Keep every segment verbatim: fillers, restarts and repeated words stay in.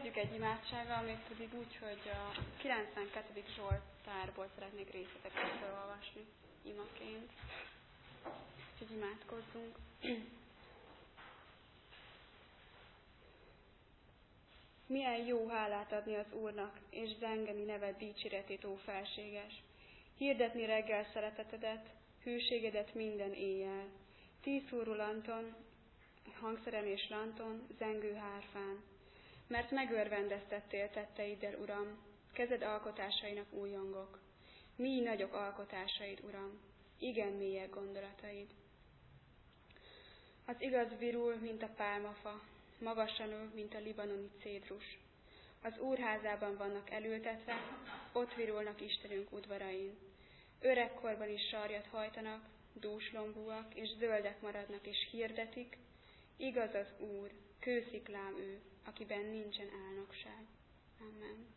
kezdjük egy imádsággal, még pedig úgy, hogy a kilencvenkettedik Zsoltárból szeretnék részleteket felolvasni imaként. Úgyhogy imádkozzunk. Milyen jó hálát adni az Úrnak, és zengeni neved dicséretét, ó felséges. Hirdetni reggel szeretetedet, hűségedet minden éjjel. Tízszórú lanton, hangszeren és lanton, zengő hárfán. Mert megörvendeztettél tetteiddel, Uram, kezed alkotásainak újongok. Mi nagyok alkotásaid, Uram, igen mélyek gondolataid. Az igaz virul, mint a pálmafa, magasan ül, mint a libanoni cédrus. Az Úrházában vannak elültetve, ott virulnak Istenünk udvarain. Öregkorban is sarjat hajtanak, dúslombúak, és zöldek maradnak, és hirdetik, igaz az Úr, kősziklám ő, akiben nincsen álnokság. Amen.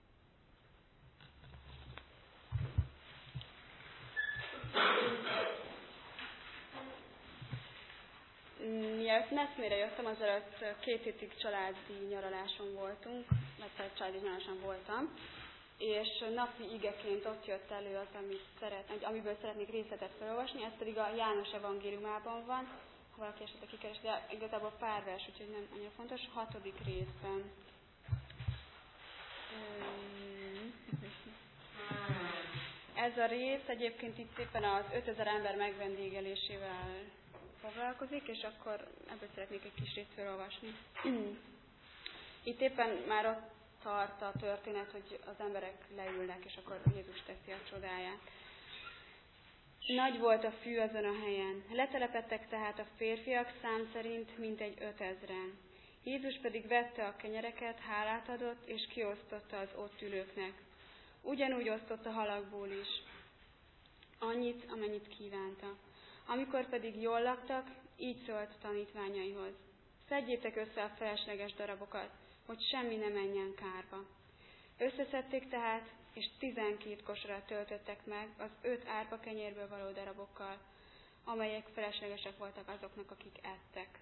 Mielőtt Neszmére jöttem, azelőtt két hétig családi nyaraláson voltunk, vagy családi nyaraláson voltam, és napi igeként ott jött elő az, amit szeret, amiből szeretnék részletet felolvasni, ez pedig a János evangéliumában van, ha valaki esetleg kikeres, de igazából pár vers, úgyhogy nem annyira fontos, hatodik részben. Ez a rész egyébként itt éppen az ötezer ember megvendégelésével foglalkozik, és akkor ebből szeretnék egy kis részt felolvasni. Itt éppen már ott tart a történet, hogy az emberek leülnek, és akkor Jézus teszi a csodáját. Nagy volt a fű azon a helyen. Letelepedtek tehát a férfiak szám szerint mintegy ötezren. Jézus pedig vette a kenyereket, hálát adott, és kiosztotta az ott ülőknek. Ugyanúgy osztott a halakból is. Annyit, amennyit kívánta. Amikor pedig jól laktak, így szólt a tanítványaihoz. Szedjétek össze a felesleges darabokat, hogy semmi ne menjen kárba. Összeszedték tehát, és tizenkét kosarra töltöttek meg az öt árpa kenyérből való darabokkal, amelyek feleslegesek voltak azoknak, akik ettek.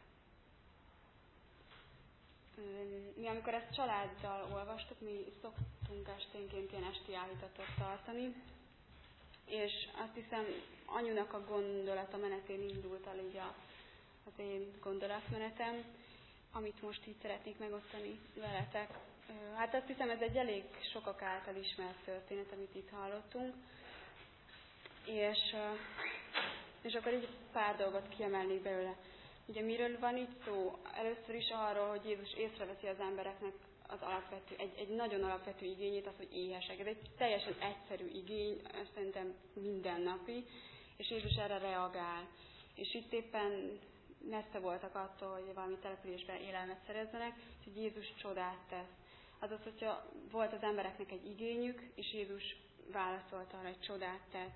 Mi amikor ezt családdal olvastuk, mi szoktunk esténként ilyen esti áhítatot tartani, és azt hiszem, anyunak a gondolata menetén indult el így a, az én gondolatmenetem, amit most így szeretnék megosztani veletek. Hát azt hiszem, ez egy elég sokak által ismert történet, amit itt hallottunk, és, és akkor így pár dolgot kiemelnék belőle. Ugye miről van itt szó? Először is arról, hogy Jézus észreveszi az embereknek az alapvető, egy, egy nagyon alapvető igényét, az, hogy éhesek. Ez egy teljesen egyszerű igény, szerintem mindennapi, és Jézus erre reagál. És itt éppen messze voltak attól, hogy valami településben élelmet szerezzenek, hogy Jézus csodát tesz. Azaz, hogyha volt az embereknek egy igényük, és Jézus válaszolt arra, egy csodát tett.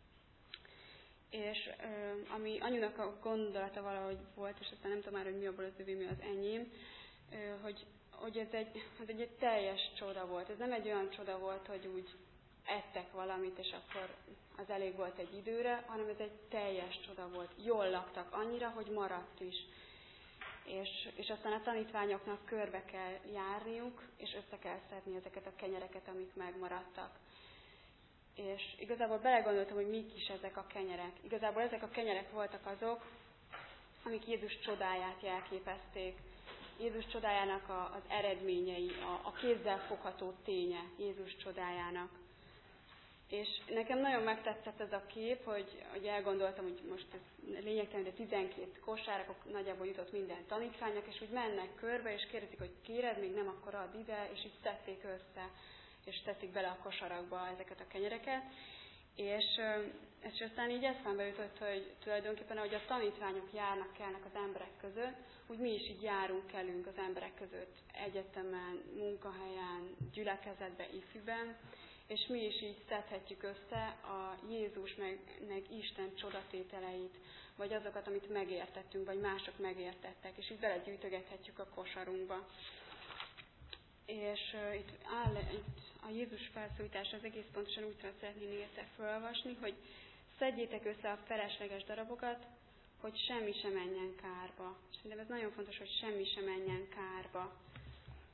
És ö, ami anyunak a gondolata valahogy volt, és aztán nem tudom már, hogy mi abból az övé, mi az enyém, ö, hogy, hogy ez egy, ez egy, egy teljes csoda volt. Ez nem egy olyan csoda volt, hogy úgy ettek valamit, és akkor az elég volt egy időre, hanem ez egy teljes csoda volt. Jól laktak annyira, hogy maradt is. És, és aztán a tanítványoknak körbe kell járniuk, és össze kell szedni ezeket a kenyereket, amik megmaradtak. És igazából belegondoltam, hogy mik is ezek a kenyerek. Igazából ezek a kenyerek voltak azok, amik Jézus csodáját jelképezték. Jézus csodájának a, az eredményei, a, a kézzel fogható ténye Jézus csodájának. És nekem nagyon megtetszett ez a kép, hogy, hogy elgondoltam, hogy most ez lényegtelen, de tizenkét kosár, akkor nagyjából jutott minden tanítványnak, és úgy mennek körbe, és kérdezik, hogy kéred, még nem, akkor add ide, és így szedték össze, és teszik bele a kosarakba ezeket a kenyereket. És, és aztán így eszembe jutott, hogy tulajdonképpen, ahogy a tanítványok járnak, kelnek az emberek között, úgy mi is így járunk, kelünk az emberek között egyetemen, munkahelyen, gyülekezetben, ifjúben, és mi is így szedhetjük össze a Jézus meg, meg Isten csodatételeit, vagy azokat, amit megértettünk, vagy mások megértettek, és így belegyűjtögethetjük a kosarunkba. És uh, itt áll itt a Jézus felszólítás, az egész pontosan úgy szeretném nektek felolvasni, hogy szedjétek össze a felesleges darabokat, hogy semmi sem menjen kárba. Szerintem ez nagyon fontos, hogy semmi sem menjen kárba.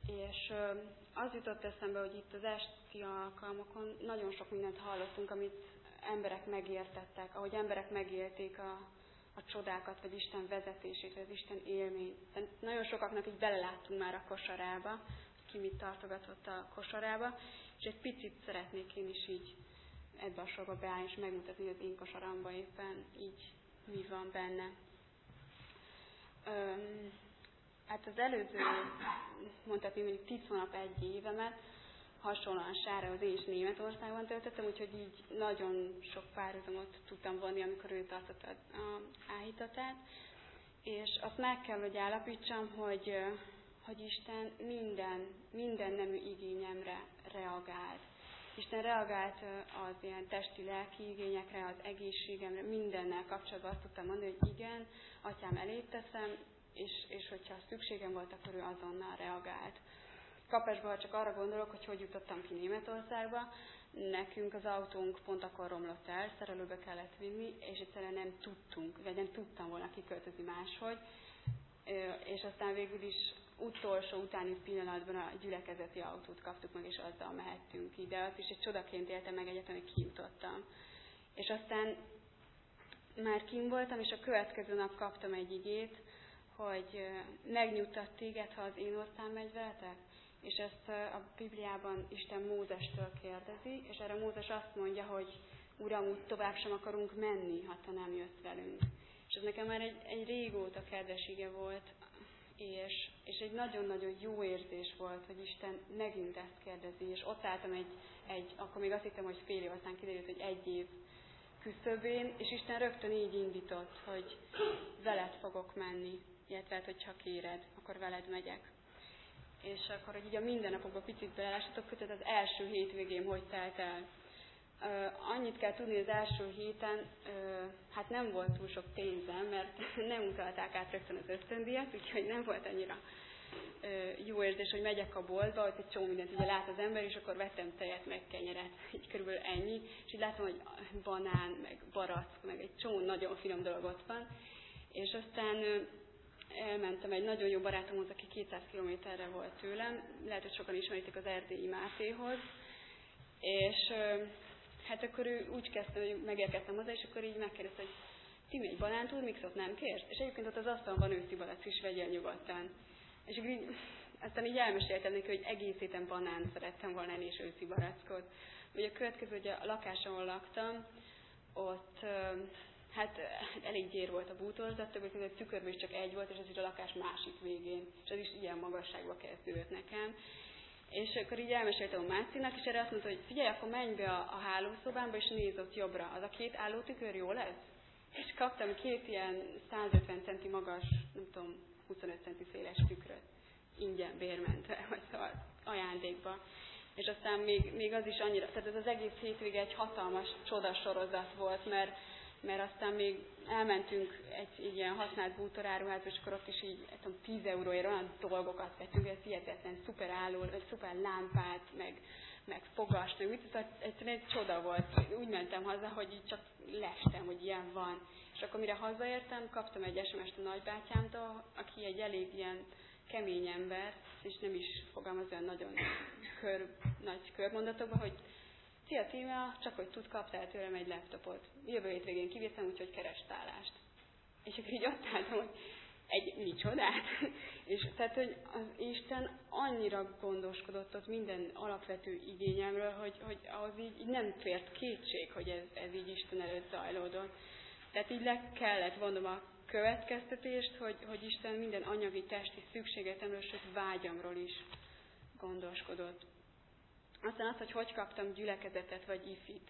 És az jutott eszembe, hogy itt az esti alkalmakon nagyon sok mindent hallottunk, amit emberek megértettek, ahogy emberek megélték a, a csodákat, vagy Isten vezetését, vagy az Isten élményt. Nagyon sokaknak így beleláttunk már a kosarába, ki mit tartogatott a kosarába, és egy picit szeretnék én is így ebbe a sorba beállni, és megmutatni, hogy az én kosaramba éppen így mi van benne. Öm, hát az előző, mondhatni mondjuk tíz hónap egy évemet, hasonlóan Sárához én is Németországban töltöttem, úgyhogy így nagyon sok párhuzamot tudtam vonni, amikor ő tartotta az áhítatát. És azt meg kell, hogy állapítsam, hogy, hogy Isten minden, minden nemű igényemre reagált. Isten reagált az ilyen testi-lelki igényekre, az egészségemre, mindennel kapcsolatban azt tudtam mondani, hogy igen, atyám elét teszem, és, és hogyha szükségem volt, akkor ő azonnal reagált. Kapásban, ha csak arra gondolok, hogy hogy jutottam ki Németországba, nekünk az autónk pont akkor romlott el, szerelőbe kellett vinni, és egyszerűen nem tudtunk, vagy nem tudtam volna kiköltözni máshogy, és aztán végül is utolsó utáni pillanatban a gyülekezeti autót kaptuk meg, és azzal mehettünk ide. Azt is egy csodaként éltem meg egyetem, hogy kijutottam. És aztán már kint voltam, és a következő nap kaptam egy igét, hogy megnyugtat téged, ha az én orszám megy veletek. És ezt a Bibliában Isten Mózestől kérdezi, és erre Mózes azt mondja, hogy Uram, úgy tovább sem akarunk menni, ha te nem jössz velünk. És ez nekem már egy, egy régóta kedves ige volt, és, és egy nagyon-nagyon jó érzés volt, hogy Isten megint ezt kérdezi, és ott álltam egy, egy, akkor még azt hittem, hogy fél év, aztán kiderült, hogy egy év küszöbén, és Isten rögtön így indított, hogy veled fogok menni, illetve, hogyha kéred, akkor veled megyek. És akkor, hogy így a mindennapokban picit belelássatok, hogy az első hétvégém hogy telt el. Uh, annyit kell tudni, az első héten uh, hát nem volt túl sok pénzem, mert nem utalták át rögtön az ösztöndíjat, úgyhogy nem volt annyira uh, jó érzés, hogy megyek a boltba, hogy egy csomó mindent ugye lát az ember, és akkor vettem tejet, meg kenyeret, így körülbelül ennyi, és így látom, hogy banán, meg barack, meg egy csomó nagyon finom dolog ott van, és aztán uh, elmentem egy nagyon jó barátomhoz, aki kétszáz kilométerre volt tőlem, lehet, hogy sokan ismeritek az Erdélyi Mátéhoz, és uh, hát akkor ő úgy kezdte, hogy megérkeztem hozzá, és akkor így megkérdezte, hogy Timi, egy banántúr, mixot nem kérsz? És egyébként ott az asztalon van őszi barack is, vegyél nyugodtan. És akkor így, aztán így elmeséltem neki, hogy egész héten banánt szerettem volna enni, és őszi barackot. Ugye a következő, hogy a lakás, ahol laktam, ott hát elég gyér volt a bútorzat, többek között tükörben is csak egy volt, és az is a lakás másik végén. És az is ilyen magasságba kezdődött nekem. És akkor így elmeséltem a Mácinak, és erre azt mondta, hogy figyelj, akkor menj be a, a hálószobámba, és nézz ott jobbra. Az a két állótükör jó lesz? És kaptam két ilyen százötven centi magas, nem tudom, huszonöt centi széles tükröt. Ingyen bérmentve, vagy szóval ajándékba. És aztán még, még az is annyira, tehát ez az egész hétvége egy hatalmas csodasorozat volt, mert mert aztán még elmentünk egy, egy ilyen használt bútoráruházba, és akkor ott is így, tudom, tíz euróért olyan dolgokat vettünk, ez hihetetlen szuper álló, vagy szuper lámpát, meg, meg fogast, meg mit, szóval egyszerűen egy csoda volt. Úgy mentem haza, hogy így csak lestem, hogy ilyen van. És akkor mire hazaértem, kaptam egy es em est a nagybátyámtól, aki egy elég ilyen kemény ember, és nem is fogalmaz olyan nagyon kör, nagy körmondatokban, hogy szia Tímea, csak hogy tud, kaptál tőlem egy laptopot. Jövő hétvégén kivittem, úgyhogy keresd állást. És akkor így ott álltam, hogy egy micsodát. És tehát, hogy az Isten annyira gondoskodott ott minden alapvető igényemről, hogy, hogy ahhoz így, így nem fért kétség, hogy ez, ez így Isten előtt zajlódott. Tehát így le kellett vonnom a következtetést, hogy, hogy Isten minden anyagi, testi szükségletemről, sőt vágyamról is gondoskodott. Aztán az, hogy hogy kaptam gyülekezetet vagy ifit.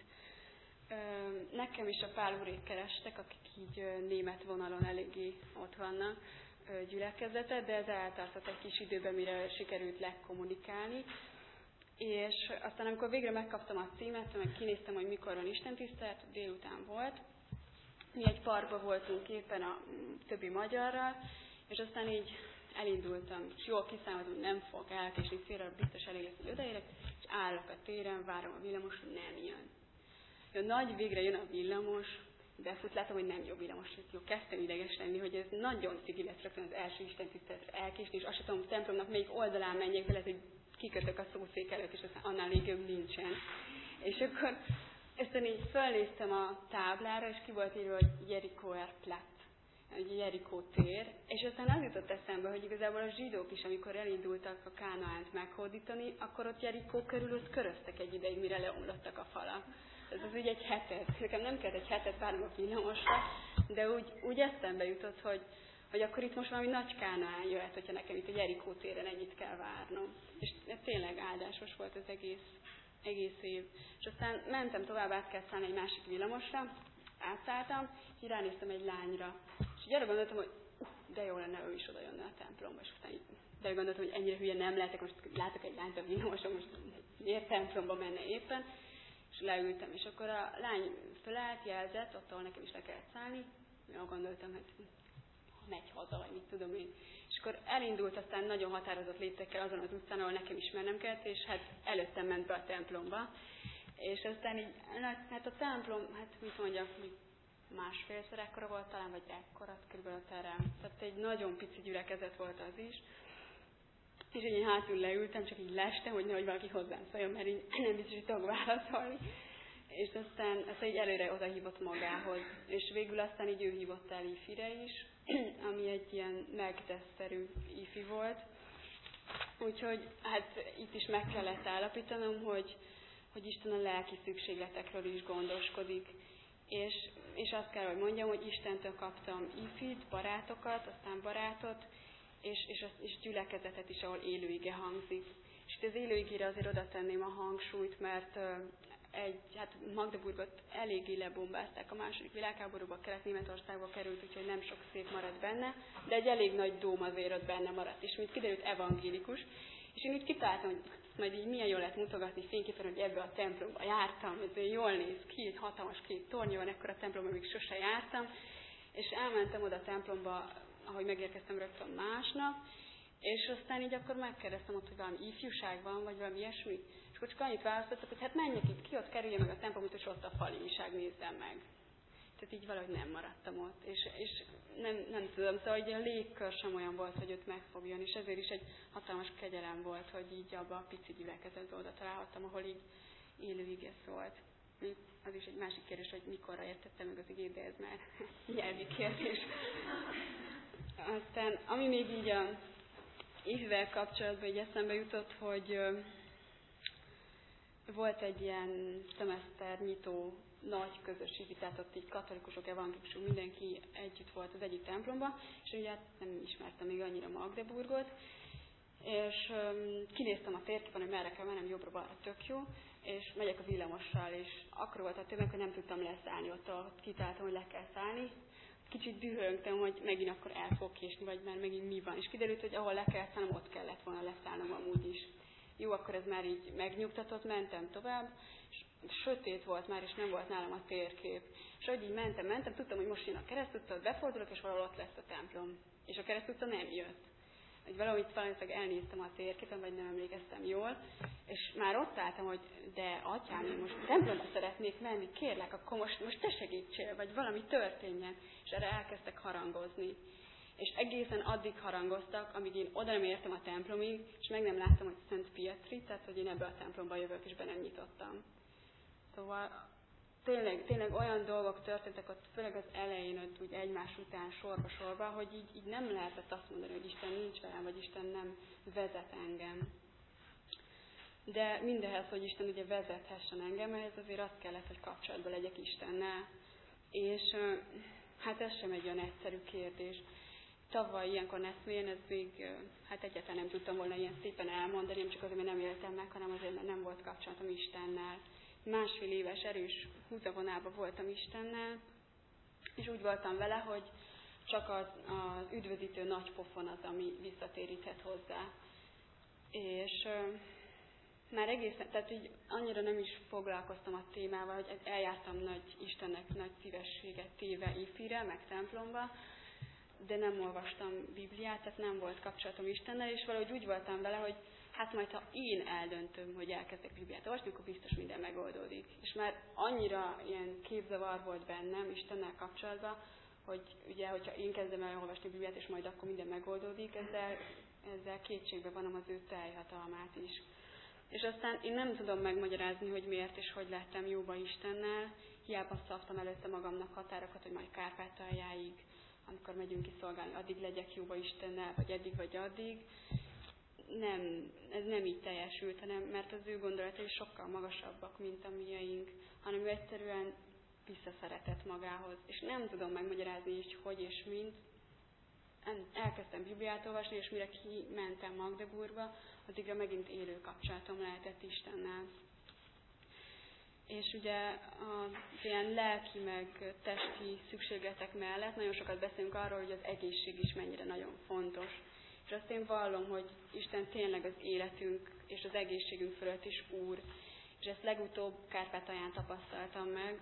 Nekem is a Pál úrék kerestek, akik így német vonalon eléggé ott vannak, gyülekezetet, de ez eltartott egy kis időben, mire sikerült lekommunikálni. És aztán, amikor végre megkaptam a címet, meg kinéztem, hogy mikor van istentisztelet, délután volt. Mi egy parkban voltunk éppen a többi magyarral, és aztán így elindultam, és jól kiszámoltam, hogy nem fogok elkésni, félre biztos elég lesz, hogy odaérek, és állok a téren, várom a villamos, nem jön. Jön nagy, végre jön a villamos, de ezt látom, hogy nem jó villamos. Jó, kezdtem ideges lenni, hogy ez nagyon cigi lesz rögtön az első istentiszteletre elkésni, és azt sem tudom, a templomnak melyik oldalán menjek, de lehet, hogy kikötök a szószék előtt, és aztán annál légőbb nincsen. És akkor aztán így fölnéztem a táblára, és ki volt írva, hogy Jerichoer Platz, egy Jerikó tér, és aztán az jutott eszembe, hogy igazából a zsidók is, amikor elindultak a Kánaánt meghódítani, akkor ott Jerikó körül ott köröztek egy ideig, mire leomlottak a falak. Ez az úgy egy hetet, nekem nem kellett egy hetet várnom a villamosra, de úgy, úgy eszembe jutott, hogy, hogy akkor itt most valami nagy Kánaán jöhet, hogyha nekem itt a Jerikó téren ennyit kell várnom. És tényleg áldásos volt az egész, egész év. És aztán mentem tovább, át kell szállni egy másik villamosra, átszálltam, és ránéztem egy lányra. És így arra gondoltam, hogy uh, de jó lenne, ő is oda jönne a templomba, és aztán így, de gondoltam, hogy ennyire hülye nem lehetek, most látok egy lányt a villamoson, most miért templomba menne éppen, és leültem, és akkor a lány fölállt, jelzett, ott, ahol nekem is le kellett szállni, én gondoltam, hogy megy haza, vagy mit tudom én. És akkor elindult aztán nagyon határozott léptekkel azon az utcán, ahol nekem is mennem kellett, és hát előttem ment be a templomba. És aztán így, hát a templom, hát mit mondjak, másfélszer ekkora volt talán, vagy ekkora, körülbelül a terem. Tehát egy nagyon pici gyülekezet volt az is. És így én hátul leültem, csak így lestem, hogy nehogy valaki hozzám szóljon, mert így nem biztos, hogy tudok válaszolni. És aztán ezt így előre oda hívott magához. És végül aztán így ő hívott el ifire is, ami egy ilyen megteszterű ifi volt. Úgyhogy hát itt is meg kellett állapítanom, hogy, hogy Isten a lelki szükségletekről is gondoskodik. És, és azt kell, hogy mondjam, hogy Istentől kaptam ifit, barátokat, aztán barátot, és, és, és gyülekezetet is, ahol élőige hangzik. És itt az élőigére azért oda tenném a hangsúlyt, mert egy, hát Magdeburgot eléggé lebombázták a második világháborúba, Kelet-Németországba került, úgyhogy nem sok szép maradt benne, de egy elég nagy dóm azért ott benne maradt, és mint kiderült evangélikus. És én úgy kitaláltam, hogy majd így milyen jól lehet mutogatni fényképen, hogy ebbe a templomba jártam, ez jól néz ki, egy hatalmas két tornya van, ekkor a templomban még sose jártam, és elmentem oda a templomba, ahogy megérkeztem rögtön másnap, és aztán így akkor megkérdeztem ott, hogy valami ifjúság van, vagy valami ilyesmi, és akkor csak annyit választottak, hogy hát menjek itt ki, ott kerülje meg a templomot, és ott a faliság nézzem meg. Tehát így valahogy nem maradtam ott, és, és nem, nem tudom, szóval hogy a légkör sem olyan volt, hogy őt megfogjon, és ezért is egy hatalmas kegyelem volt, hogy így abban a pici gyülekezetben oda találhattam, ahol így élő ige szólt. Az is egy másik kérdés, hogy mikorra értettem meg az igét, de ez már nyelvi kérdés. Aztán, ami még így a ifvel kapcsolatban így eszembe jutott, hogy volt egy ilyen szemeszternyitó nagy közösségi, tehát ott így katolikusok, evangélikusok, mindenki együtt volt az egyik templomban, és ugye hát nem ismertem még annyira Magdeburgot, és um, kinéztem a térképen, hogy merre kell mennem, jobbra-balra, tök jó, és megyek a villamossal, és akkor volt a tömeg, hogy nem tudtam leszállni, ott, ott kitáltam, hogy le kell szállni. Kicsit dühöngtem, hogy megint akkor el fog késni, vagy már megint mi van. És kiderült, hogy ahol le kell szállnom, ott kellett volna leszállnom amúgy is. Jó, akkor ez már így megnyugtatott, mentem tovább, és sötét volt már, és nem volt nálam a térkép. És ahogy így mentem, mentem, tudtam, hogy most jön a keresztutca, befordulok, és valahol ott lesz a templom. És a keresztutca nem jött. Hogy valahogy valószínűleg elnéztem a térképen, vagy nem emlékeztem jól, és már ott álltam, hogy de atyám, én most templomba szeretnék menni, kérlek, akkor most, most te segítsél, vagy valami történjen. És erre elkezdtek harangozni. És egészen addig harangoztak, amíg én oda nem értem a templomig, és meg nem láttam, hogy Szent Pietri, tehát hogy én ebbe a templomba jövök, és be nem nyitottam. Szóval tényleg, tényleg olyan dolgok történtek ott, főleg az elején, ott úgy egymás után sorba-sorba, hogy így, így nem lehetett azt mondani, hogy Isten nincs velem, vagy Isten nem vezet engem. De mindehhez, hogy Isten ugye vezethessen engem, ehhez azért azt kellett, hogy kapcsolatban legyek Istennel. És hát ez sem egy olyan egyszerű kérdés. Tavaly ilyenkor eszmélyen, ez még hát egyáltalán nem tudtam volna ilyen szépen elmondani, nem csak azért, mert nem éltem meg, hanem azért, mert nem volt kapcsolatom Istennel. Másfél éves erős húzavonában voltam Istennel, és úgy voltam vele, hogy csak az, az üdvözítő nagy pofon az, ami visszatéríthet hozzá. És uh, már egészen, tehát így annyira nem is foglalkoztam a témával, hogy eljártam nagy Istennek nagy szívességet téve ifire, meg templomba, de nem olvastam Bibliát, tehát nem volt kapcsolatom Istennel, és valahogy úgy voltam vele, hogy hát majd ha én eldöntöm, hogy elkezdek Bibliát olvasni, akkor biztos minden megoldódik. És már annyira ilyen képzavar volt bennem Istennel kapcsolatban, hogy ugye, hogyha én kezdem el olvasni Bibliát, és majd akkor minden megoldódik, ezzel, ezzel kétségbe vonom az ő teljhatalmát is. És aztán én nem tudom megmagyarázni, hogy miért és hogy lettem jóba Istennel, hiába szabtam előtte magamnak határokat, hogy majd Kárpátaljáig, amikor megyünk kiszolgálni, addig legyek jóba Istennel, vagy eddig, vagy addig. Nem, ez nem így teljesült, hanem mert az ő gondolatai sokkal magasabbak, mint a miénk, hanem ő egyszerűen visszaszeretett magához. És nem tudom megmagyarázni így, hogy és mint. Elkezdtem Bibliát olvasni, és mire kimentem Magdeburgba, addigra megint élő kapcsolatom lehetett Istennel. És ugye az ilyen lelki meg testi szükségletek mellett nagyon sokat beszélünk arról, hogy az egészség is mennyire nagyon fontos. És azt én vallom, hogy Isten tényleg az életünk és az egészségünk fölött is úr. És ezt legutóbb Kárpátalján tapasztaltam meg,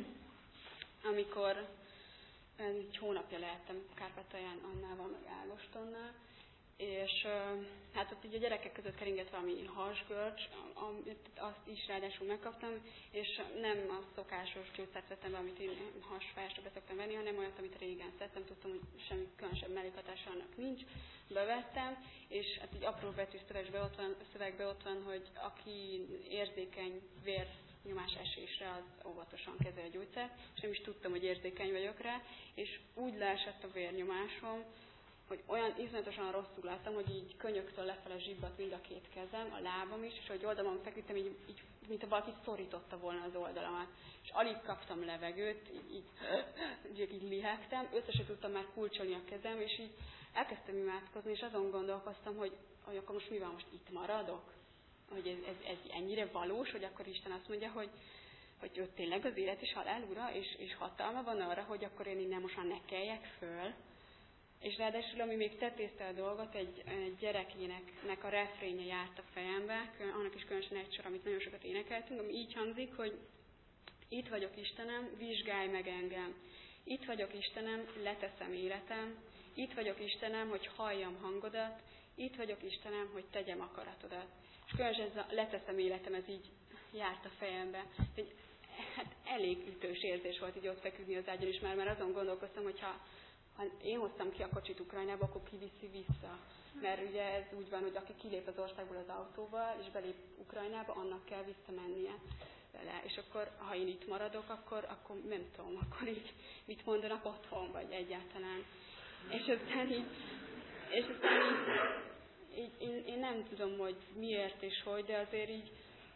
amikor egy hónapja lehettem Kárpátalján Annával, meg Ágostonnal, és hát ott így a gyerekek között keringett valami hasgörcs, azt is ráadásul megkaptam, és nem a szokásos gyógyszert vettem be, amit én hasfájásra be szoktam venni, hanem olyat, amit régen szedtem, tudtam, hogy semmi különösebb mellékhatása annak nincs, bevettem, és hát egy apró betű szövegbe ott van, szövegbe ott van, hogy aki érzékeny vérnyomás esésre, az óvatosan kezel a gyógyszert, és nem is tudtam, hogy érzékeny vagyok rá, és úgy leesett a vérnyomásom, hogy olyan iszonyatosan rosszul láttam, hogy így könyöktől lefele zsibbadt mind a két kezem, a lábam is, és hogy oldalon feküdtem, így, így, mint ha valaki szorította volna az oldalamat. És alig kaptam levegőt, így, így, így, így lihegtem, össze se tudtam már kulcsolni a kezem, és így elkezdtem imádkozni, és azon gondolkoztam, hogy, hogy akkor most mi van, most itt maradok? Hogy ez, ez, ez ennyire valós, hogy akkor Isten azt mondja, hogy, hogy ő tényleg az élet és halál ura, és, és hatalma van arra, hogy akkor én innen most már ne keljek föl. És ráadásul, ami még tetézte a dolgot, egy, egy gyerekéneknek a refrénye járt a fejembe, annak is különösen egy sor, amit nagyon sokat énekeltünk, ami így hangzik, hogy itt vagyok Istenem, vizsgálj meg engem. Itt vagyok Istenem, leteszem életem. Itt vagyok Istenem, hogy halljam hangodat. Itt vagyok Istenem, hogy tegyem akaratodat. És különösen ez a leteszem életem, ez így járt a fejembe. Egy, hát elég ütős érzés volt így ott feküdni az ágyon, és már, már azon gondolkoztam, hogyha ha én hoztam ki a kocsit Ukrajnába, akkor ki viszi vissza. Mert ugye ez úgy van, hogy aki kilép az országból az autóval, és belép Ukrajnába, annak kell visszamennie vele. És akkor, ha én itt maradok, akkor, akkor nem tudom, akkor így mit mondanak otthon, vagy egyáltalán. És aztán így, és aztán így, így én, én nem tudom, hogy miért és hogy, de azért így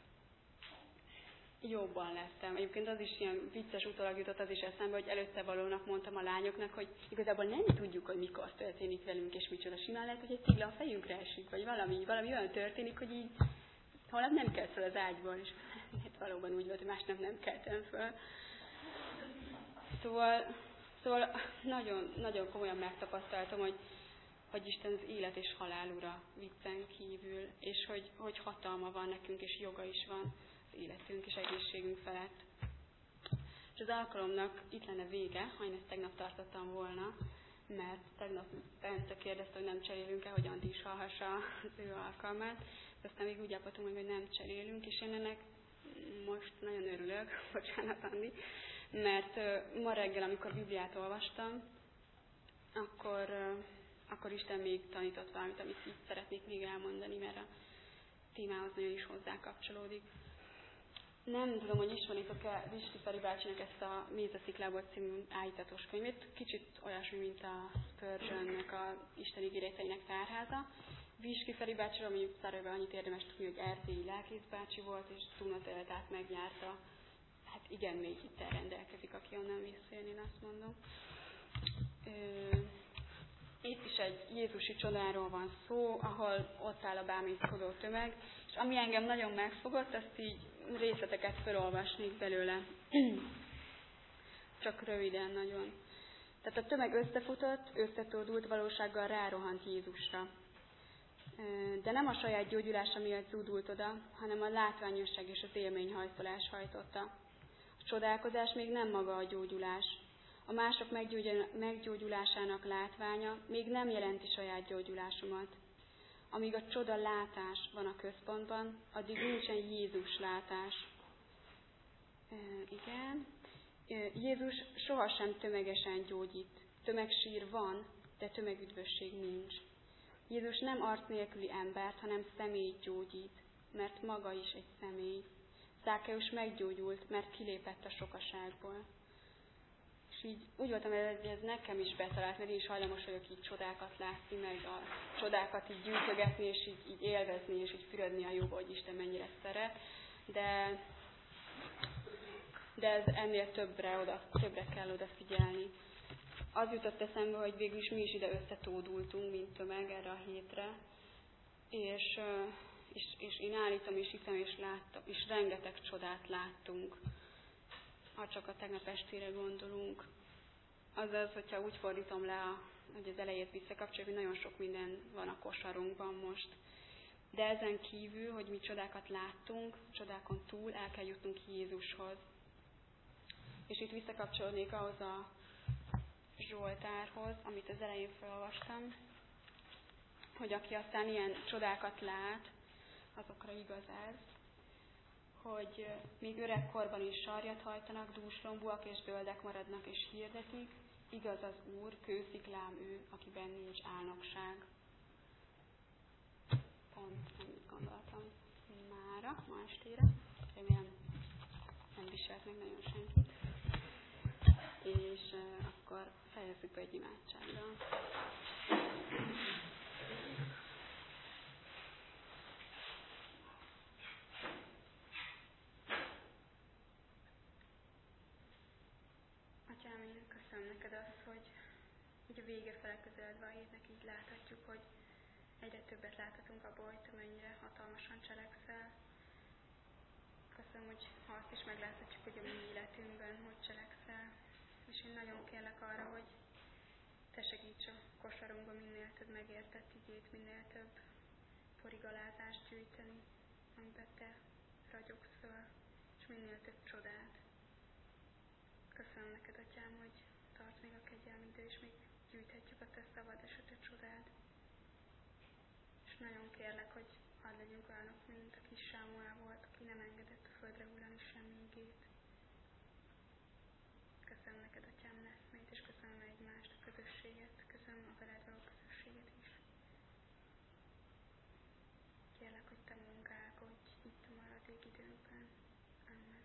jobban lettem. Egyébként az is ilyen vicces utólag jutott az is eszembe, hogy előtte valónak mondtam a lányoknak, hogy igazából nem tudjuk, hogy mikor történik velünk, és micsoda. Simán lehet, hogy egy cigla a fejünkre esik, vagy valami, valami olyan történik, hogy így holnap nem kelt fel az ágyból, és hát valóban úgy volt, hogy másnap nem keltem föl. Szóval, szóval nagyon, nagyon komolyan megtapasztaltam, hogy, hogy Isten az élet és halál ura viccen kívül, és hogy, hogy hatalma van nekünk, és joga is van életünk és egészségünk felett. És az alkalomnak itt lenne vége, ha én ezt tegnap tartottam volna, mert tegnap Bence kérdezte, hogy nem cserélünk-e, hogy Antti is hallhassa az ő alkalmát, de aztán még úgy állapotunk meg, hogy nem cserélünk, és én ennek most nagyon örülök, bocsánat Andi, mert ma reggel, amikor Bibliát olvastam, akkor, akkor Isten még tanított valamit, amit így szeretnék még elmondani, mert a témához nagyon is hozzá kapcsolódik. Nem tudom, hogy ismeritek-e Viski Feri bácsinak ezt a Méz a sziklából című áhítatos könyvét. Kicsit olyasmi, mint a Spurgeonnek a Isten ígéreteinek tárháza. Viski Feri bácsiról mondjuk száróban annyit érdemes tudni, hogy erdélyi lelkész bácsi volt, és Trónateltát megjárta. Hát igen, még itt rendelkezik, aki onnan visszajön, én azt mondom. Itt is egy jézusi csodáról van szó, ahol ott áll a bámészkodó tömeg, és ami engem nagyon megfogott, azt így részleteket felolvasnék belőle. Csak röviden nagyon. Tehát a tömeg összefutott, összetódult valósággal rárohant Jézusra. De nem a saját gyógyulása miatt zúdult oda, hanem a látványosság és az élményhajszolás hajtotta. A csodálkozás még nem maga a gyógyulás. A mások meggyógyulásának látványa még nem jelenti saját gyógyulásomat. Amíg a csoda látás van a központban, addig nincsen Jézus látás. E, igen. E, Jézus sohasem tömegesen gyógyít. Tömegsír van, de tömegüdvösség nincs. Jézus nem arc nélküli embert, hanem személyt gyógyít, mert maga is egy személy. Zákeus meggyógyult, mert kilépett a sokaságból. És így úgy voltam, hogy ez nekem is betalált, mert én is hajlamos vagyok így csodákat látni, meg a csodákat így gyűjtögetni, és így, így élvezni, és így fürödni a jóba, hogy Isten mennyire szeret. De, de ez ennél többre, oda, többre kell odafigyelni. Az jutott eszembe, hogy végül is mi is ide összetódultunk, mint tömeg erre a hétre, és, és, és én állítom, és hiszem, és láttam, és rengeteg csodát láttunk, ha csak a tegnap estére gondolunk. Azaz, hogyha úgy fordítom le, a, hogy az elejét visszakapcsoljuk, hogy nagyon sok minden van a kosarunkban most. De ezen kívül, hogy mi csodákat láttunk, csodákon túl el kell jutnunk Jézushoz. És itt visszakapcsolnék ahhoz a Zsoltárhoz, amit az elején felolvastam, hogy aki aztán ilyen csodákat lát, azokra igaz ez, hogy még öregkorban is sarjat hajtanak, dúslombúak és böldek maradnak és hirdetik, igaz az Úr, kősziklám ő, akiben nincs álnokság. Pont, amit gondoltam mára, ma estére. Remélem nem viselt meg nagyon senkit. És uh, akkor fejezzük be egy imádsággal. Atyám, én köszönöm neked azt, hogy így a vége fele közeledve a hétnek így láthatjuk, hogy egyre többet láthatunk abból, hogy te mennyire hatalmasan cselekszel. Köszönöm, hogy ha azt is megláthatjuk, hogy a mi életünkben hogy cselekszel. És én nagyon kérlek arra, hogy te segíts a kosarunkban minél több megértett igét, minél több porigalázást gyűjteni, amiben te ragyogsz föl, és minél több csodát. Köszönöm neked, Atyám, hogy tart még a kegyelmi idő, és még gyűjthetjük a te szavad és a te csodád. És nagyon kérlek, hogy hadd legyünk olyanok, mint a kis Sámuel volt, aki nem engedett a földre hullani semmi igét. Köszönöm neked, Atyám, eszmét, és köszönöm egymást, a közösséget, köszönöm a veled való közösséget is. Kérlek, hogy te munkálkodj itt a maradék időnkben. Amen.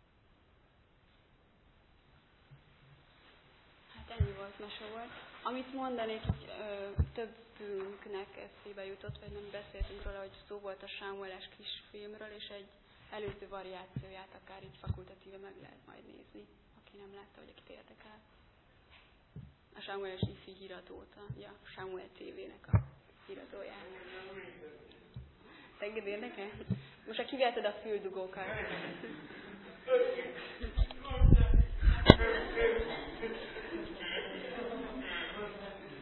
Hát ennyi volt, mese volt. Amit mondanék, hogy ö, többünknek eszébe jutott, vagy nem beszéltünk róla, hogy szó volt a Sámueles kisfilmről, és egy előző variációját akár így fakultatíve meg lehet majd nézni, aki nem látta, vagy akit érdekel. A Sámueles ifi híradót, a ja, Sámuel té vének a híradóját. Tenged érdekel? Most már kivetted a füldugókat.